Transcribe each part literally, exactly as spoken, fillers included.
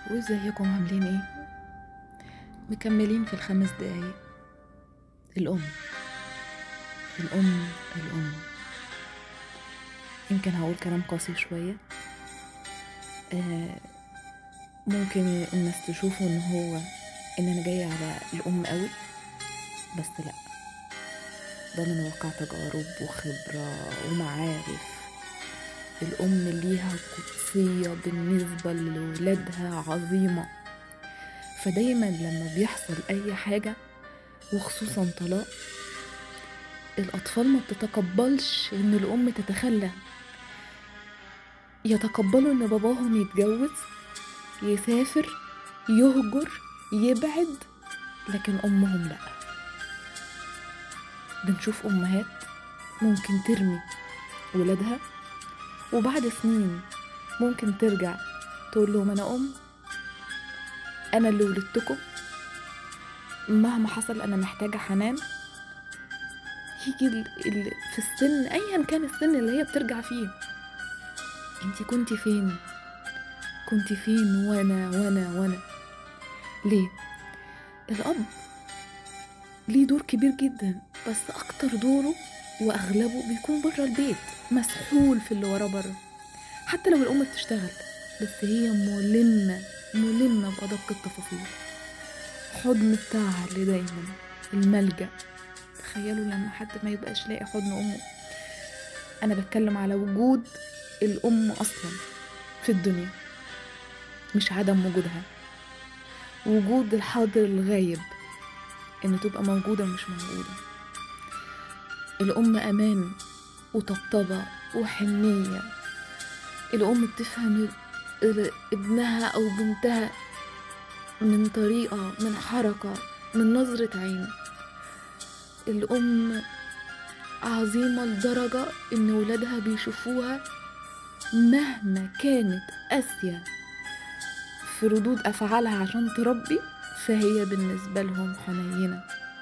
وازيكم عاملين ايه؟ مكملين في الخمس دقايق. الأم الأم الأم يمكن هقول كلام قاسي شوية. آه ممكن الناس تشوفوا ان هو ان انا جاية على الأم قوي، بس لا، ده من واقع تجارب وخبرة ومعارف. الأم ليها قدسية بالنسبة لولادها عظيمة، فدايما لما بيحصل أي حاجة وخصوصا طلاق، الأطفال ما بتتقبلش إن الأم تتخلى. يتقبلوا إن باباهم يتجوز، يسافر، يهجر، يبعد، لكن أمهم لأ. بنشوف أمهات ممكن ترمي ولادها وبعد سنين ممكن ترجع تقول لهم أنا أم، أنا اللي ولدتكم، مهما حصل أنا محتاجة حنان. يجي ال... ال... في السن أيا كان السن اللي هي بترجع فيه، انتي كنتي فين؟ كنتي فين وانا وانا وانا ليه؟ الأب ليه دور كبير جدا، بس أكتر دوره وأغلبه بيكون برا البيت، مسحول في اللي وراه برا. حتى لو الأم بتشتغل، بس هي ملمة ملمة بأدق التفاصيل. حضن بتاعها اللي دايما الملجأ. تخيلوا لما حد ما يبقاش لاقي حضن أمه. أنا بتكلم على وجود الأم أصلا في الدنيا، مش عدم وجودها، وجود الحاضر الغايب، إن تبقى موجودة مش موجودة. الأم أمان وطبطبة وحنية. الأم بتفهم ابنها أو بنتها من طريقة، من حركة، من نظرة عين. الأم عظيمة لدرجة إن ولادها بيشوفوها مهما كانت قاسية في ردود أفعالها عشان تربي، فهي بالنسبة لهم حنينة.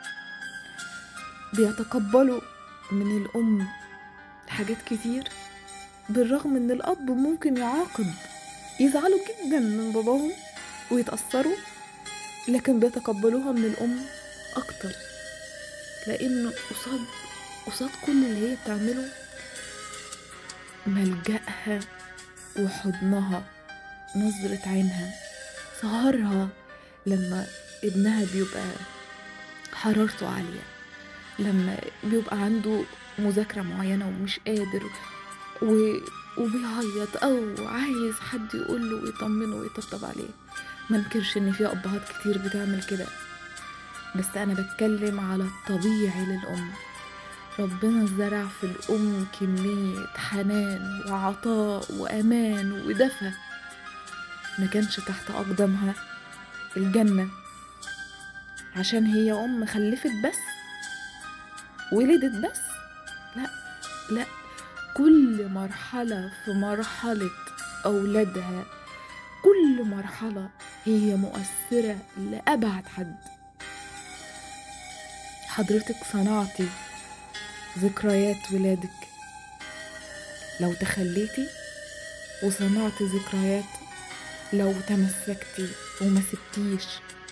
بيتقبلوا من الأم حاجات كتير، بالرغم ان الاب ممكن يعاقب، يزعلوا جدا من باباهم ويتأثروا، لكن بيتقبلوها من الام اكتر، لانه قصاد قصاد كل اللي هي بتعمله ملجأها وحضنها، نظرة عينها، سهرها لما ابنها بيبقى حرارته عالية، لما بيبقى عنده مذاكرة معينة ومش قادر و... وبيعيط او عايز حد يقوله ويطمنه ويطبطب عليه. ما انكرش ان في ابهات كتير بتعمل كده، بس انا بتكلم على الطبيعي للام. ربنا زرع في الام كمية حنان وعطاء وامان ودفى ما كانش تحت اقدامها الجنة، عشان هي ام خلفت بس، ولدت بس. لا لا، كل مرحلة في مرحلة أولادها، كل مرحلة هي مؤثرة لأبعد حد. حضرتك صنعتي ذكريات ولادك لو تخليتي، وصنعتي ذكريات لو تمسكتي وما سبتيش.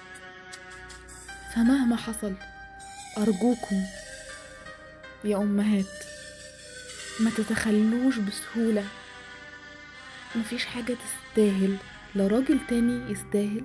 فمهما حصل أرجوكم يا أمهات ما تتخلوش بسهولة. مفيش حاجة تستاهل، لا راجل تاني يستاهل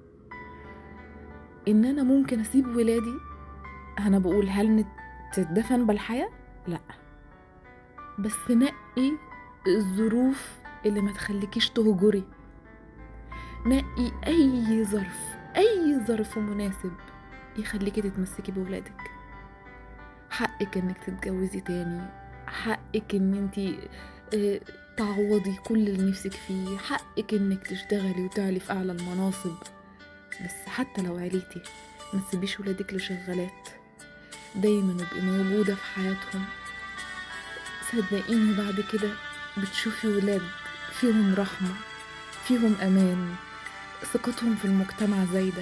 ان انا ممكن اسيب ولادي. انا بقول هل تدفن بالحياة؟ لا، بس نقي الظروف اللي ما تخليكيش تهجري. نقي اي ظرف، اي ظرف مناسب يخليكي تتمسكي بولادك. حقك انك تتجوزي تاني، حقك ان انتي اه تعوضي كل اللي نفسك فيه، حقك انك تشتغلي وتعلي في اعلى المناصب، بس حتى لو عليتي ما تسيبيش ولادك لشغالات. دايما ابقي موجودة في حياتهم. صدقيني بعد كده بتشوفي ولاد فيهم رحمة، فيهم أمان، ثقتهم في المجتمع زايدة.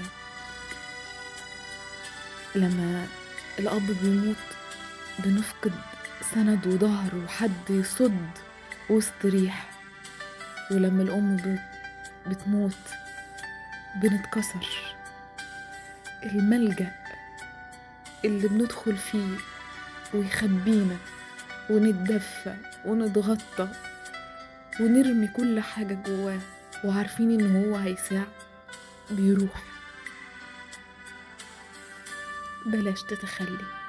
لما الأب بيموت بنفقد سند وظهر وحد يصد وسط ريح، ولما الأم بتموت بنتكسر. الملجأ اللي بندخل فيه ويخبينا ونتدفى ونتغطى ونرمي كل حاجة جواه وعارفين إن هو هيساع، بيروح. بلاش تتخلي.